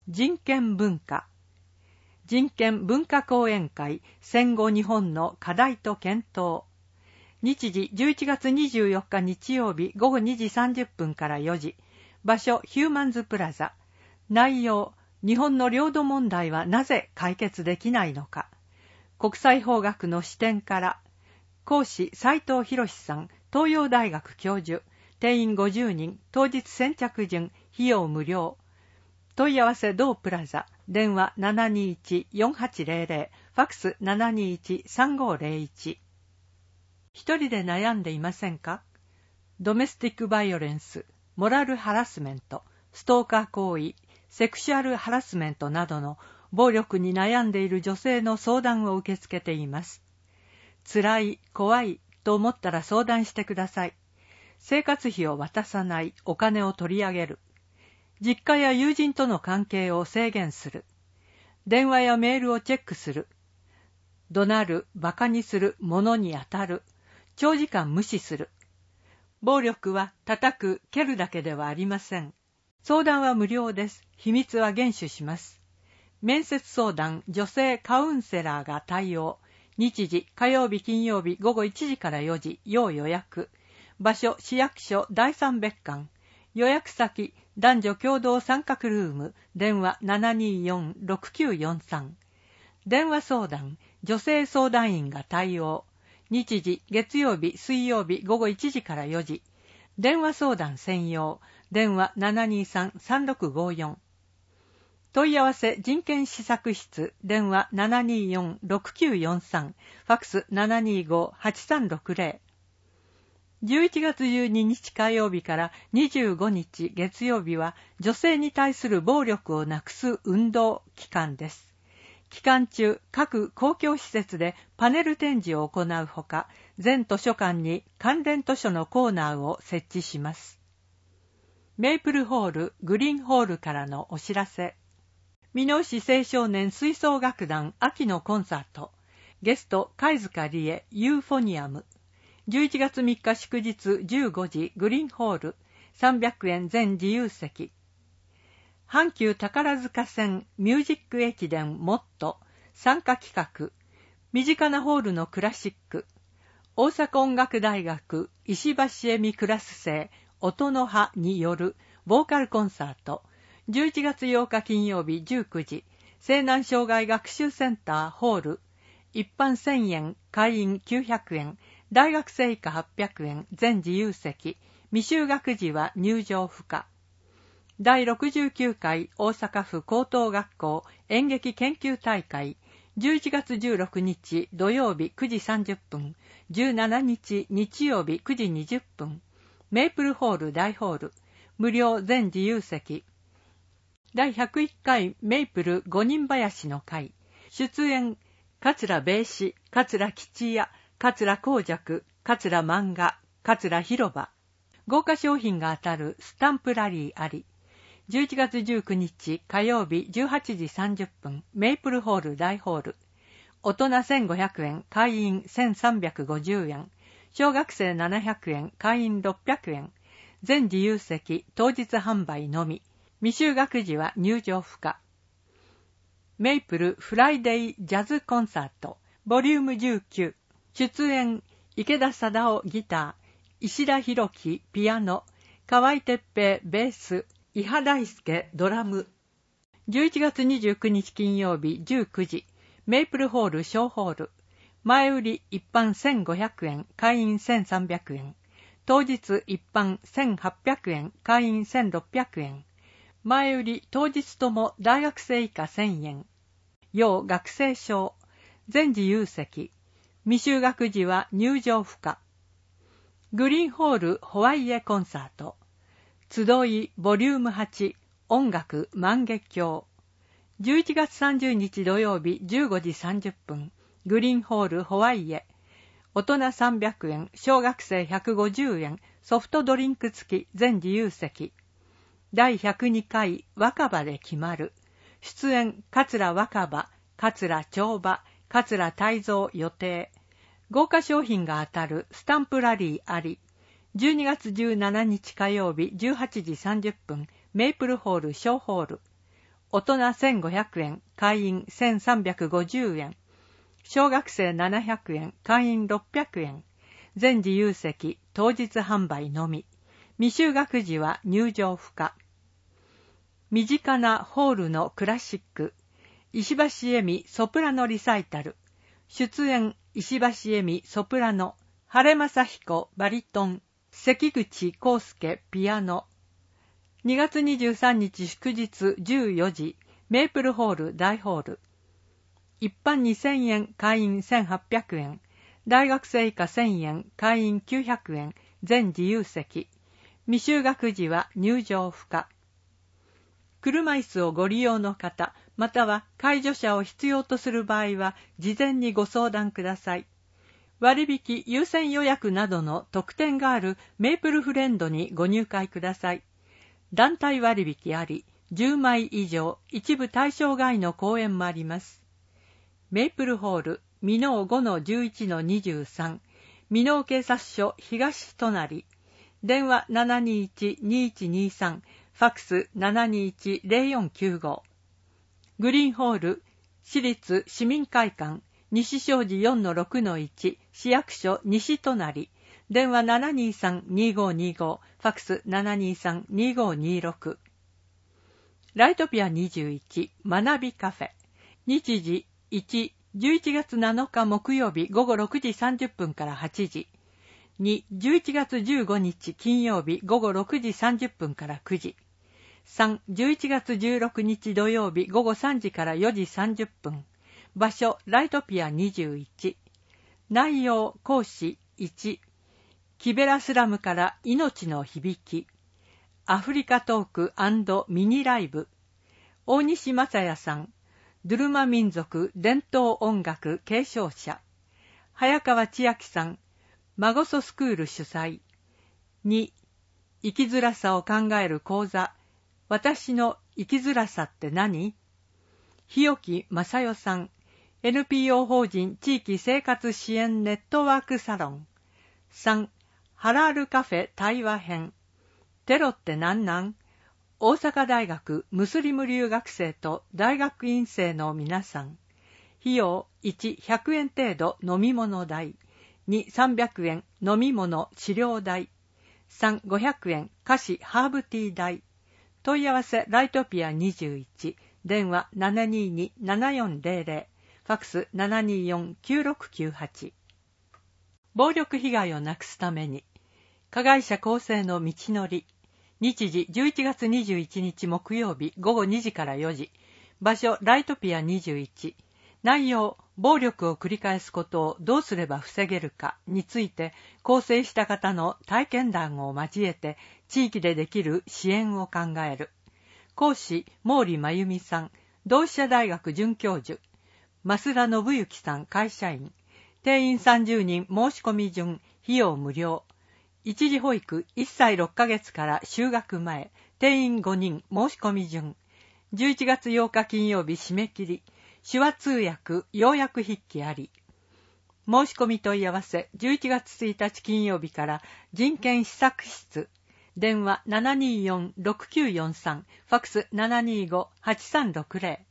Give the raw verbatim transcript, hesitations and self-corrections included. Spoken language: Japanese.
人権文化。人権文化講演会戦後日本の課題と検討。日時じゅういちがつにじゅうよっか日曜日ごごにじさんじゅっぷんからよじ。場所ヒューマンズプラザ。内容、日本の領土問題はなぜ解決できないのか。国際法学の視点から。講師斉藤博さん、東洋大学教授。定員ごじゅうにん、当日先着順、費用無料。問い合わせ同プラザ。電話 ななにいち よんはちゼロゼロ、ファックス ななにいち さんごゼロいち。一人で悩んでいませんか？ドメスティックバイオレンス、モラルハラスメント、ストーカー行為、セクシュアルハラスメントなどの暴力に悩んでいる女性の相談を受け付けています。辛い、怖いと思ったら相談してください。生活費を渡さない、お金を取り上げる。実家や友人との関係を制限する。電話やメールをチェックする。怒鳴る、馬鹿にする、物に当たる。長時間無視する。暴力は叩く、蹴るだけではありません。相談は無料です。秘密は厳守します。面接相談、女性カウンセラーが対応。日時、火曜日、金曜日、ごごいちじからよじ、要予約。場所、市役所、だいさん別館。予約先、男女共同参画ルーム。電話 ななにーよん ろくきゅうよんさん。電話相談、女性相談員が対応。日時、月曜日、水曜日、ごごいちじからよじ。電話相談専用。電話 ななにーさん さんろくごよん。問い合わせ人権施策室。電話 ななにーよん ろくきゅうよんさん。ファックス ななにーご はちさんろくゼロ。じゅういちがつじゅうににち火曜日からにじゅうごにち月曜日は女性に対する暴力をなくす運動期間です。期間中、各公共施設でパネル展示を行うほか、全図書館に関連図書のコーナーを設置します。メイプルホール、グリーンホールからのお知らせ。箕面市青少年吹奏楽団秋のコンサート。ゲスト、貝塚理恵、ユーフォニアム。じゅういちがつみっか祝日じゅうごじグリーンホール。さんびゃくえん全自由席。阪急宝塚線ミュージック駅伝モット参加企画。身近なホールのクラシック。大阪音楽大学石橋恵美クラス生音の葉によるボーカルコンサート。じゅういちがつようか金曜日じゅうくじ。西南障害学習センターホール。一般せんえん、会員きゅうひゃくえん。大学生以下はっぴゃくえん、全自由席。未就学児は入場不可。だいろくじゅうきゅうかい大阪府高等学校演劇研究大会。じゅういちがつじゅうろくにち土曜日くじさんじゅっぷん。じゅうしちにち日曜日くじにじゅっぷん。メイプルホール大ホール。無料全自由席。だいひゃくいっかいメイプル五人林の会。出演、桂米子、桂吉也、桂光雀、桂漫画、桂広場。豪華商品が当たるスタンプラリーあり。じゅういちがつじゅうくにち火曜日じゅうはちじさんじゅっぷん、メイプルホール大ホール。大人せんごひゃくえん、会員せんさんびゃくごじゅうえん。小学生ななひゃくえん、会員ろっぴゃくえん。全自由席、当日販売のみ。未就学児は入場不可。メイプルフライデージャズコンサート、ボリュームじゅうきゅう。出演、池田貞夫ギター、石田博樹ピアノ、河合哲平ベース、伊波大輔ドラム。じゅういちがつにじゅうくにち金曜日じゅうくじ、メイプルホール小ホール。前売り一般せんごひゃくえん、会員せんさんびゃくえん。当日一般せんはっぴゃくえん、会員せんろっぴゃくえん。前売り当日とも大学生以下せんえん。要学生証。全自由席。未就学児は入場不可。グリーンホールホワイエコンサート。集いボリュームはち音楽万華鏡。じゅういちがつさんじゅうにち土曜日じゅうごじさんじゅっぷん。グリーンホールホワイエ。大人さんびゃくえん、小学生ひゃくごじゅうえん、ソフトドリンク付き全自由席。だいひゃくにかい若葉で決まる。出演桂若葉、桂長葉、桂泰造予定。豪華商品が当たるスタンプラリーあり。じゅうにがつじゅうしちにち火曜日じゅうはちじさんじゅっぷん、メイプルホール小ホール。 大人せんごひゃくえん、会員せんさんびゃくごじゅうえん。小学生ななひゃくえん、会員ろっぴゃくえん。全自由席、当日販売のみ。未就学時は入場不可。身近なホールのクラシック。石橋恵美ソプラノリサイタル。出演石橋恵美ソプラノ。晴正彦バリトン。関口康介ピアノ。にがつにじゅうさんにち祝日じゅうよじ、メープルホール大ホール。一般にせんえん、会員せんはっぴゃくえん。大学生以下せんえん、会員きゅうひゃくえん。全自由席。未就学時は入場不可。車椅子をご利用の方、または介助者を必要とする場合は、事前にご相談ください。割引優先予約などの特典があるメープルフレンドにご入会ください。団体割引あり、じゅうまい以上、一部対象外の公演もあります。メープルホール、箕面 ごのじゅういちのにじゅうさん、箕面警察署東隣、電話 ななにいちにいちにさん、ファックス ななにいちゼロよんきゅうご。グリーンホール、市立市民会館、西小路 よんのろくのいち、市役所西隣、電話 ななにさんにごにご、ファックス ななにさんにごにろく。ライトピアにじゅういち、学びカフェ。日時いち、じゅういちがつなのか木曜日ごごろくじさんじゅっぷんからはちじ。に、じゅういちがつじゅうごにち金曜日ごごろくじさんじゅっぷんからくじ。さん、じゅういちがつじゅうろくにち土曜日ごごさんじからよじさんじゅっぷん。場所、ライトピアにじゅういち。内容、講師いち。キベラスラムから命の響き。アフリカトーク&ミニライブ。大西正也さん。ドゥルマ民族伝統音楽継承者。早川千秋さん。マゴソスクール主催。に、生きづらさを考える講座。私の生きづらさって何？日置正代さん。エヌピーオー 法人地域生活支援ネットワークサロン。さん、ハラールカフェ対話編。テロって何なん？大阪大学ムスリム留学生と大学院生の皆さん。費用いち、ひゃくえん程度飲み物代。に、さんびゃくえん飲み物治療代。さん、ごひゃくえん菓子ハーブティー代。問い合わせライトピアにじゅういち。電話 ななににななよんゼロゼロ。ファックス ななによんきゅうろくきゅうはち。暴力被害をなくすために、加害者更生の道のり。日時じゅういちがつにじゅういちにち木曜日ごごにじからよじ。場所ライトピアにじゅういち。内容、暴力を繰り返すことをどうすれば防げるかについて、更生した方の体験談を交えて、地域でできる支援を考える。講師、毛利真由美さん。同志社大学准教授。増田信之さん会社員。定員さんじゅうにん申し込み順、費用無料。一時保育いっさいろっかげつから就学前、定員ごにん申し込み順。じゅういちがつようか金曜日締め切り。手話通訳、要約筆記あり。申し込み問い合わせじゅういちがつついたち金曜日から人権施策室。電話 ななによんろくきゅうよんさん、ファックス ななにごはちさんろくゼロ。